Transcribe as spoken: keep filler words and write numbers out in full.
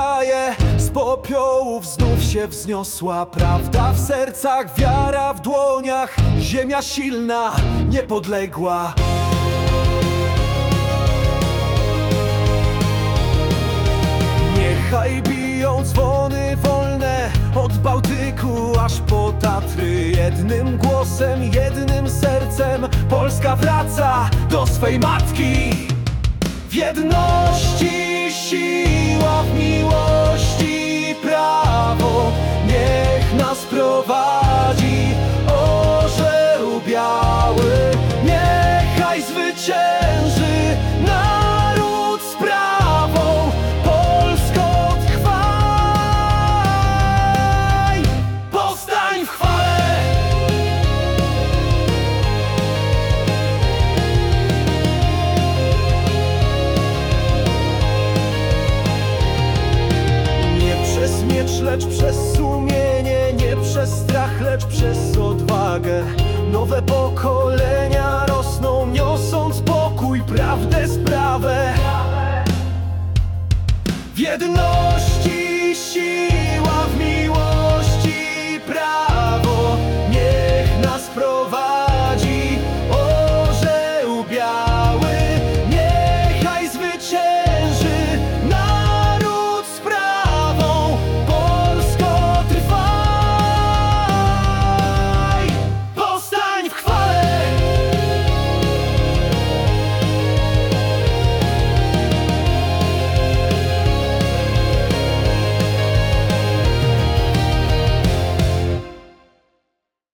wstaje, z popiołów znów się wzniosła prawda w sercach, wiara w dłoniach, ziemia silna, niepodległa. Niechaj biją dzwony wolne od Bałtyku aż po Tatry. Jednym głosem, jednym sercem Polska wraca do swej matki. W jedności siła, w miłości prawo. Niech nas prowadzi orzeł biały. Niechaj zwycięży naród z prawą. Polsko trwaj, powstań w chwale. Nie przez miecz, lecz przez sumienie, nie przez strach, lecz przez odwagę. Nowe pokolenia rosną, niosąc pokój, prawdę, sprawę. W jedności siła.